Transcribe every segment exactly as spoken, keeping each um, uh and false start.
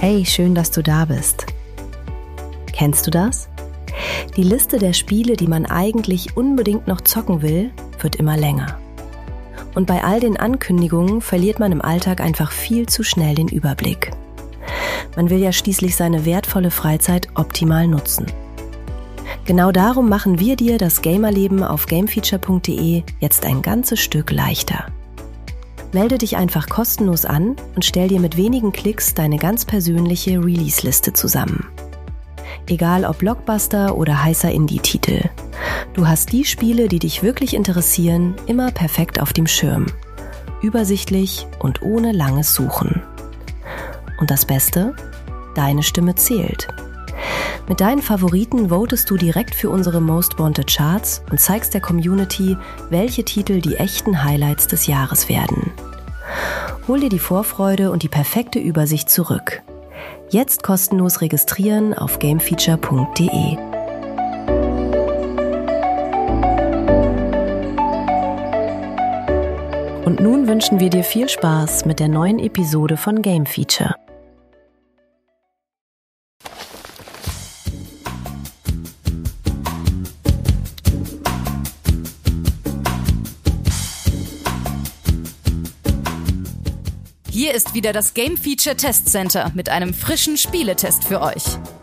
Hey, schön, dass du da bist. Kennst du das? Die Liste der Spiele, die man eigentlich unbedingt noch zocken will, wird immer länger. Und bei all den Ankündigungen verliert man im Alltag einfach viel zu schnell den Überblick. Man will ja schließlich seine wertvolle Freizeit optimal nutzen. Genau darum machen wir dir das Gamerleben auf gamefeature punkt de jetzt ein ganzes Stück leichter. Melde dich einfach kostenlos an und stell dir mit wenigen Klicks deine ganz persönliche Release-Liste zusammen. Egal ob Blockbuster oder heißer Indie-Titel. Du hast die Spiele, die dich wirklich interessieren, immer perfekt auf dem Schirm. Übersichtlich und ohne langes Suchen. Und das Beste? Deine Stimme zählt. Mit deinen Favoriten votest du direkt für unsere Most Wanted Charts und zeigst der Community, welche Titel die echten Highlights des Jahres werden. Hol dir die Vorfreude und die perfekte Übersicht zurück. Jetzt kostenlos registrieren auf gamefeature punkt de. Und nun wünschen wir dir viel Spaß mit der neuen Episode von Game Feature. Hier ist wieder das Game Feature Test Center mit einem frischen Spieletest für euch.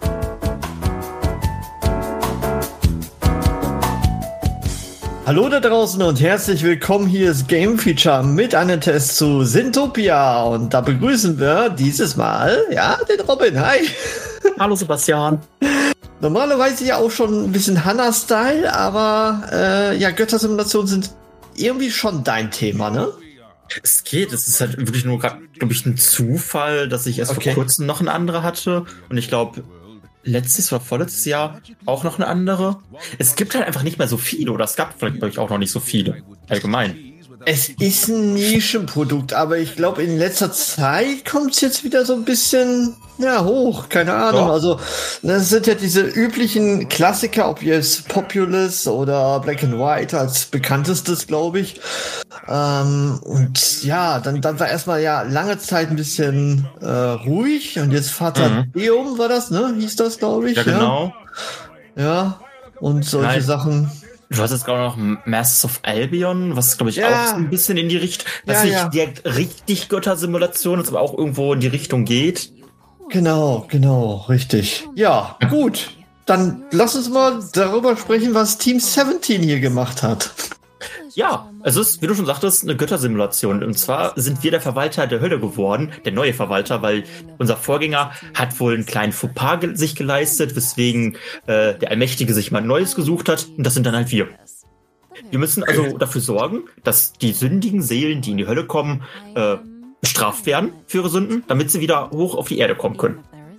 Hallo da draußen und herzlich willkommen. Hier ist Game Feature mit einem Test zu Syntopia und da begrüßen wir dieses Mal, ja, den Robin. Hi. Hallo Sebastian. Normalerweise ja auch schon ein bisschen Hanna-Style, aber äh, ja, Göttersimulationen sind irgendwie schon dein Thema, ne? Es geht, es ist halt wirklich nur gerade, glaube ich, ein Zufall, dass ich erst okay. vor kurzem noch eine andere hatte und ich glaube, letztes oder vorletztes Jahr auch noch eine andere. Es gibt halt einfach nicht mehr so viele oder es gab vielleicht, glaube ich, auch noch nicht so viele, allgemein. Es ist ein Nischenprodukt, aber ich glaube, in letzter Zeit kommt es jetzt wieder so ein bisschen ja, hoch, keine Ahnung. Ja. Also, das sind ja diese üblichen Klassiker, ob jetzt Populous oder Black and White als bekanntestes, glaube ich. Ähm, und ja, dann, dann war erstmal ja lange Zeit ein bisschen äh, ruhig und jetzt Vater mhm. Deum war das, ne? Hieß das, glaube ich. Ja, genau. Ja, ja. Und solche Nein. Sachen. Du hast jetzt gerade noch Masters of Albion, was glaube ich ja. auch so ein bisschen in die Richtung, was ja, nicht ja. direkt richtig Göttersimulation ist, aber auch irgendwo in die Richtung geht. Genau, genau, richtig. Ja, gut. Dann lass uns mal darüber sprechen, was Team siebzehn hier gemacht hat. Ja, es ist, wie du schon sagtest, eine Göttersimulation. Und zwar sind wir der Verwalter der Hölle geworden, der neue Verwalter, weil unser Vorgänger hat wohl einen kleinen Fauxpas ge- sich geleistet, weswegen äh, der Allmächtige sich mal ein neues gesucht hat. Und das sind dann halt wir. Wir müssen also dafür sorgen, dass die sündigen Seelen, die in die Hölle kommen, äh, bestraft werden für ihre Sünden, damit sie wieder hoch auf die Erde kommen können.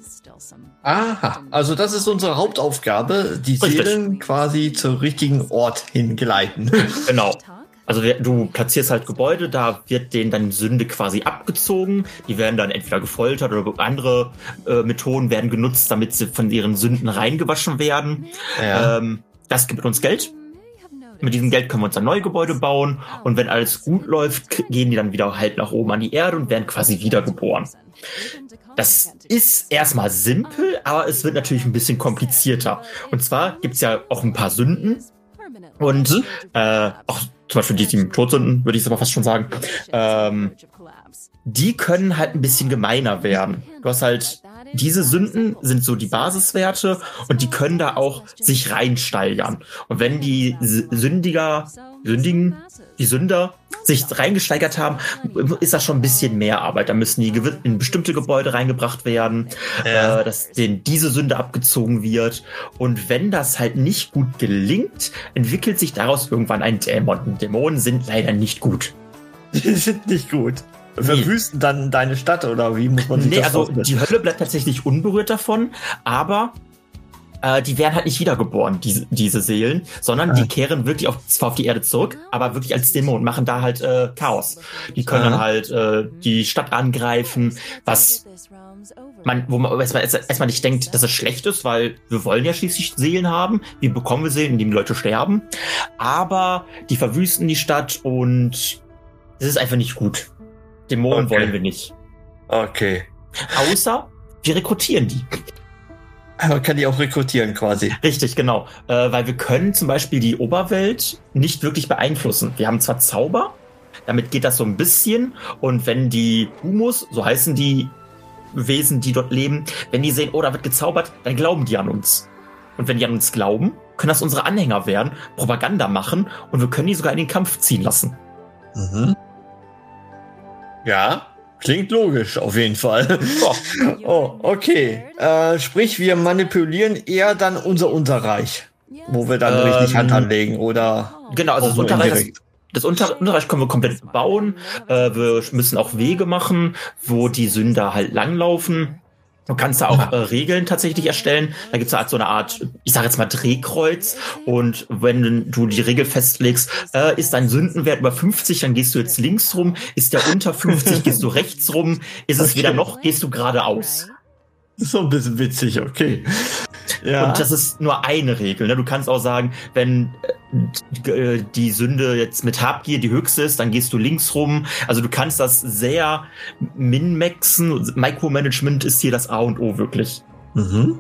Aha, also das ist unsere Hauptaufgabe, die Richtig. Seelen quasi zum richtigen Ort hingleiten. Genau. Also du platzierst halt Gebäude, da wird denen dann Sünde quasi abgezogen. Die werden dann entweder gefoltert oder andere äh, Methoden werden genutzt, damit sie von ihren Sünden reingewaschen werden. Ja. Ähm, das gibt uns Geld. Mit diesem Geld können wir uns ein neues Gebäude bauen. Und wenn alles gut läuft, gehen die dann wieder halt nach oben an die Erde und werden quasi wiedergeboren. Das ist erstmal simpel, aber es wird natürlich ein bisschen komplizierter. Und zwar gibt's ja auch ein paar Sünden. Und äh, auch zum Beispiel die sieben Todsünden, würde ich aber fast schon sagen. Ähm, die können halt ein bisschen gemeiner werden. Du hast halt, diese Sünden sind so die Basiswerte und die können da auch sich reinsteigern. Und wenn die Sündiger, Sündigen, die Sünder sich reingesteigert haben, ist das schon ein bisschen mehr Arbeit. Da müssen die in bestimmte Gebäude reingebracht werden, ja. äh, dass denen diese Sünde abgezogen wird. Und wenn das halt nicht gut gelingt, entwickelt sich daraus irgendwann ein Dämon. Und Dämonen sind leider nicht gut. Die sind nicht gut. Verwüsten nee. dann deine Stadt, oder wie muss man sich nee, das also vorstellen? Die Hölle bleibt tatsächlich unberührt davon, aber äh, die werden halt nicht wiedergeboren, diese, diese Seelen, sondern ah. die kehren wirklich auf, zwar auf die Erde zurück, aber wirklich als Dämonen, machen da halt äh, Chaos. Die können ah. dann halt äh, die Stadt angreifen, was man, wo man erstmal, erstmal nicht denkt, dass es schlecht ist, weil wir wollen ja schließlich Seelen haben. Wie bekommen wir Seelen, indem die Leute sterben? Aber die verwüsten die Stadt und es ist einfach nicht gut. Dämonen okay. wollen wir nicht. Okay. Außer wir rekrutieren die. Man kann die auch rekrutieren quasi. Richtig, genau. Äh, weil wir können zum Beispiel die Oberwelt nicht wirklich beeinflussen. Wir haben zwar Zauber, damit geht das so ein bisschen. Und wenn die Humus, so heißen die Wesen, die dort leben, wenn die sehen, oh, da wird gezaubert, dann glauben die an uns. Und wenn die an uns glauben, können das unsere Anhänger werden, Propaganda machen und wir können die sogar in den Kampf ziehen lassen. Mhm. Ja. Klingt logisch, auf jeden Fall. Oh, oh okay. Äh, sprich, wir manipulieren eher dann unser Unterreich, wo wir dann ähm, richtig Hand anlegen, oder? Genau, also das Unterreich, das, das Unter- Unterreich können wir komplett bauen. Äh, wir müssen auch Wege machen, wo die Sünder halt langlaufen. Du kannst da auch äh, Regeln tatsächlich erstellen. Da gibt es halt so eine Art, ich sage jetzt mal Drehkreuz. Und wenn du die Regel festlegst, äh, ist dein Sündenwert über fünfzig, dann gehst du jetzt links rum. Ist der unter fünfzig, gehst du rechts rum. Ist es wieder noch, gehst du geradeaus. So ein bisschen witzig, okay. Ja. Und das ist nur eine Regel. Ne? Du kannst auch sagen, wenn äh, die Sünde jetzt mit Habgier die höchste ist, dann gehst du links rum. Also du kannst das sehr min-maxen. Micromanagement ist hier das A und O wirklich. Mhm.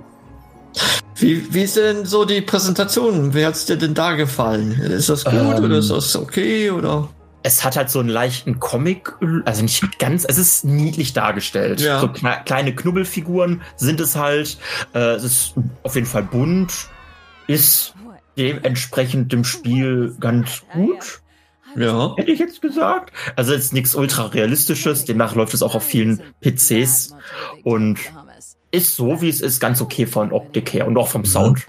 Wie, wie ist denn so die Präsentation? Wie hat's dir denn da gefallen? Ist das gut ähm, oder ist das okay? Oder? Es hat halt so einen leichten Comic, also nicht ganz, es ist niedlich dargestellt. Ja. So kle- kleine Knubbelfiguren sind es halt. Äh, es ist auf jeden Fall bunt, ist dementsprechend dem Spiel ganz gut. Ja. Hätte ich jetzt gesagt. Also jetzt nichts ultra realistisches, demnach läuft es auch auf vielen P Cs und ist so, wie es ist, ganz okay von Optik her und auch vom Sound.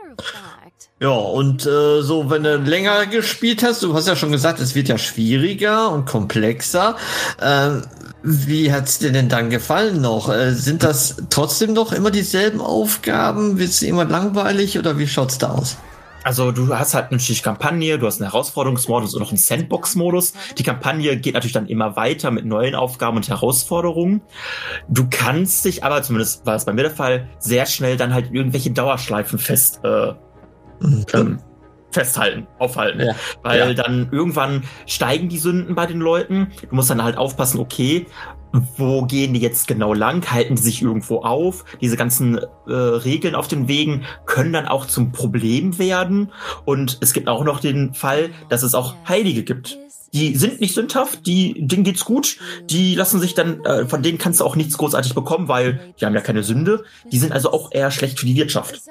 Ja, und äh, so, wenn du länger gespielt hast, du hast ja schon gesagt, es wird ja schwieriger und komplexer. Äh, wie hat's dir denn dann gefallen noch? Äh, sind das trotzdem noch immer dieselben Aufgaben? Wird's immer langweilig oder wie schaut's da aus? Also du hast halt natürlich Kampagne, du hast einen Herausforderungsmodus und noch einen Sandbox-Modus. Die Kampagne geht natürlich dann immer weiter mit neuen Aufgaben und Herausforderungen. Du kannst dich aber, zumindest war es bei mir der Fall, sehr schnell dann halt irgendwelche Dauerschleifen fest äh, ähm, festhalten, aufhalten. Ja. Weil ja. dann irgendwann steigen die Sünden bei den Leuten. Du musst dann halt aufpassen, okay, wo gehen die jetzt genau lang? Halten die sich irgendwo auf? Diese ganzen äh, Regeln auf den Wegen können dann auch zum Problem werden. Und es gibt auch noch den Fall, dass es auch Heilige gibt. Die sind nicht sündhaft, die, denen geht's gut, die lassen sich dann, äh, von denen kannst du auch nichts großartig bekommen, weil die haben ja keine Sünde. Die sind also auch eher schlecht für die Wirtschaft.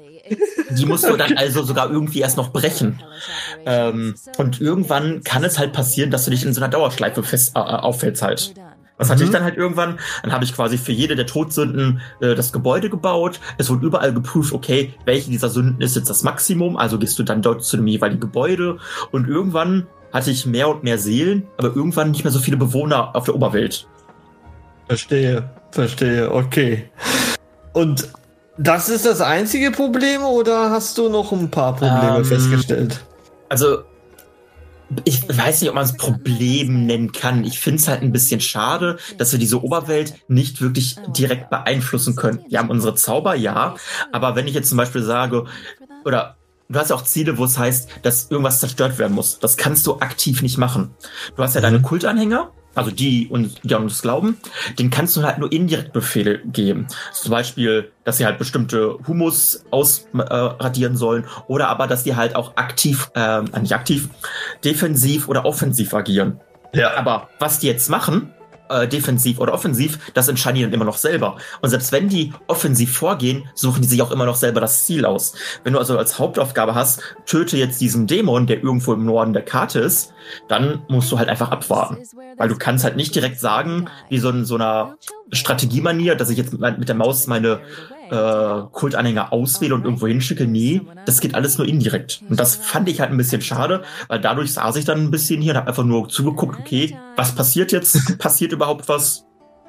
Die musst du dann also sogar irgendwie erst noch brechen. Ähm, und irgendwann kann es halt passieren, dass du dich in so einer Dauerschleife fest äh, auffällst halt. Was hatte ich dann halt irgendwann? Dann habe ich quasi für jede der Todsünden äh, das Gebäude gebaut. Es wurde überall geprüft, okay, welche dieser Sünden ist jetzt das Maximum. Also gehst du dann dort zu dem jeweiligen Gebäude. Und irgendwann hatte ich mehr und mehr Seelen, aber irgendwann nicht mehr so viele Bewohner auf der Oberwelt. Verstehe, verstehe, okay. Und das ist das einzige Problem oder hast du noch ein paar Probleme ähm, festgestellt? Also, ich weiß nicht, ob man es Problem nennen kann. Ich finde es halt ein bisschen schade, dass wir diese Oberwelt nicht wirklich direkt beeinflussen können. Wir haben unsere Zauber, ja, aber wenn ich jetzt zum Beispiel sage, oder du hast ja auch Ziele, wo es heißt, dass irgendwas zerstört werden muss. Das kannst du aktiv nicht machen. Du hast ja deine Kultanhänger, also die, und, die an uns glauben, denen kannst du halt nur indirekt Befehle geben. Zum Beispiel, dass sie halt bestimmte Humus ausradieren äh, sollen oder aber, dass die halt auch aktiv, äh, nicht aktiv, defensiv oder offensiv agieren. Ja. Aber was die jetzt machen, äh, defensiv oder offensiv, das entscheiden die dann immer noch selber. Und selbst wenn die offensiv vorgehen, suchen die sich auch immer noch selber das Ziel aus. Wenn du also als Hauptaufgabe hast, töte jetzt diesen Dämon, der irgendwo im Norden der Karte ist, dann musst du halt einfach abwarten. Weil du kannst halt nicht direkt sagen, wie so in so einer Strategiemanier, dass ich jetzt mit, mit der Maus meine äh, Kultanhänger auswähle und irgendwo hinschicke. Nee, das geht alles nur indirekt. Und das fand ich halt ein bisschen schade, weil dadurch saß ich dann ein bisschen hier und habe einfach nur zugeguckt, okay, was passiert jetzt? Passiert überhaupt was?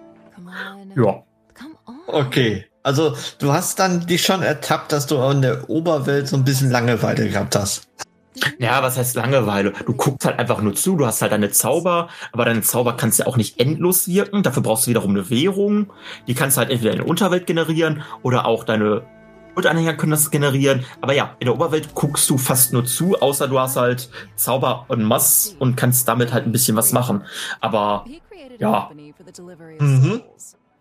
Ja. Okay. Also du hast dann dich schon ertappt, dass du in der Oberwelt so ein bisschen Langeweile gehabt hast. Ja, was heißt Langeweile? Du guckst halt einfach nur zu, du hast halt deine Zauber, aber deine Zauber kannst ja auch nicht endlos wirken, dafür brauchst du wiederum eine Währung, die kannst du halt entweder in der Unterwelt generieren oder auch deine Kultanhänger können das generieren, aber ja, in der Oberwelt guckst du fast nur zu, außer du hast halt Zauber en masse und kannst damit halt ein bisschen was machen, aber ja. Mhm.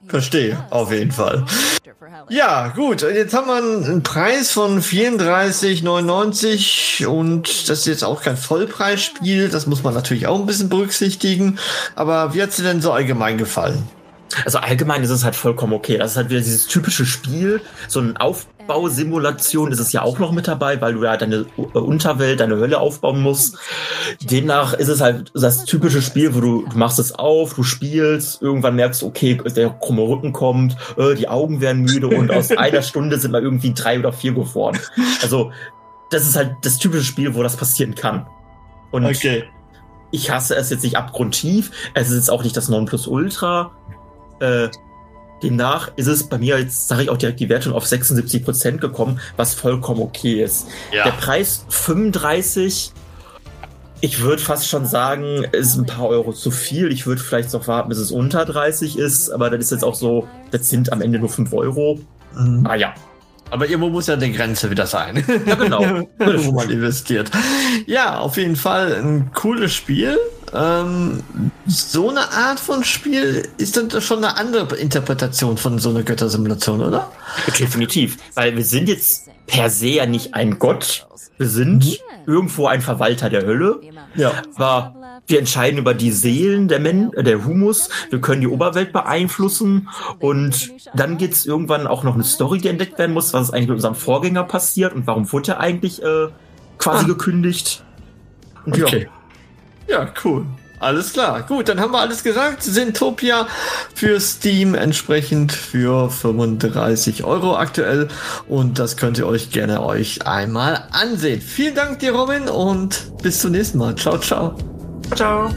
Verstehe, auf jeden Fall. Ja, gut, jetzt haben wir einen Preis von vierunddreißig neunundneunzig und das ist jetzt auch kein Vollpreisspiel, das muss man natürlich auch ein bisschen berücksichtigen, aber wie hat es dir denn so allgemein gefallen? Also allgemein ist es halt vollkommen okay. Das ist halt wieder dieses typische Spiel. So eine Aufbausimulation ist es ja auch noch mit dabei, weil du ja deine Unterwelt, deine Hölle aufbauen musst. Demnach ist es halt das typische Spiel, wo du, du machst es auf, du spielst, irgendwann merkst du, okay, der krumme Rücken kommt, äh, die Augen werden müde und aus einer Stunde sind mal irgendwie drei oder vier geworden. Also das ist halt das typische Spiel, wo das passieren kann. Und okay. Ich hasse es jetzt nicht abgrundtief. Es ist jetzt auch nicht das Nonplusultra. Äh, demnach ist es bei mir, jetzt sage ich auch direkt die Wertung auf sechsundsiebzig Prozent gekommen, was vollkommen okay ist. Ja. Der Preis fünfunddreißig, ich würde fast schon sagen, ist ein paar Euro zu viel. Ich würde vielleicht noch warten, bis es unter dreißig ist, aber das ist jetzt auch so, das sind am Ende nur fünf Euro. Mhm. Ah ja. Aber irgendwo muss ja eine Grenze wieder sein. Ja, genau. Wo man investiert. Ja, auf jeden Fall ein cooles Spiel. Ähm, so eine Art von Spiel ist dann schon eine andere Interpretation von so einer Göttersimulation, oder? Definitiv. Weil wir sind jetzt per se ja nicht ein Gott. Wir sind mhm. irgendwo ein Verwalter der Hölle. Ja. Aber wir entscheiden über die Seelen der Men äh, der Humus. Wir können die Oberwelt beeinflussen. Und dann gibt's irgendwann auch noch eine Story, die entdeckt werden muss, was ist eigentlich mit unserem Vorgänger passiert und warum wurde er eigentlich äh, quasi ah. gekündigt. Und okay. Ja. Ja, cool. Alles klar. Gut, dann haben wir alles gesagt. Zintopia für Steam entsprechend für fünfunddreißig Euro aktuell. Und das könnt ihr euch gerne euch einmal ansehen. Vielen Dank dir, Robin, und bis zum nächsten Mal. Ciao, ciao. Ciao.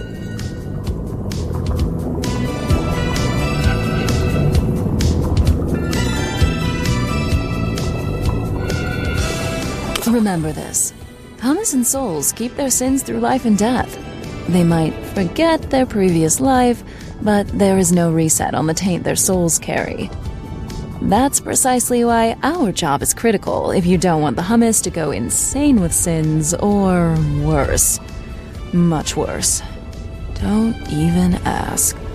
Remember this. Hummus and souls keep their sins through life and death. They might forget their previous life, but there is no reset on the taint their souls carry. That's precisely why our job is critical if you don't want the hummus to go insane with sins, or worse. Much worse. Don't even ask.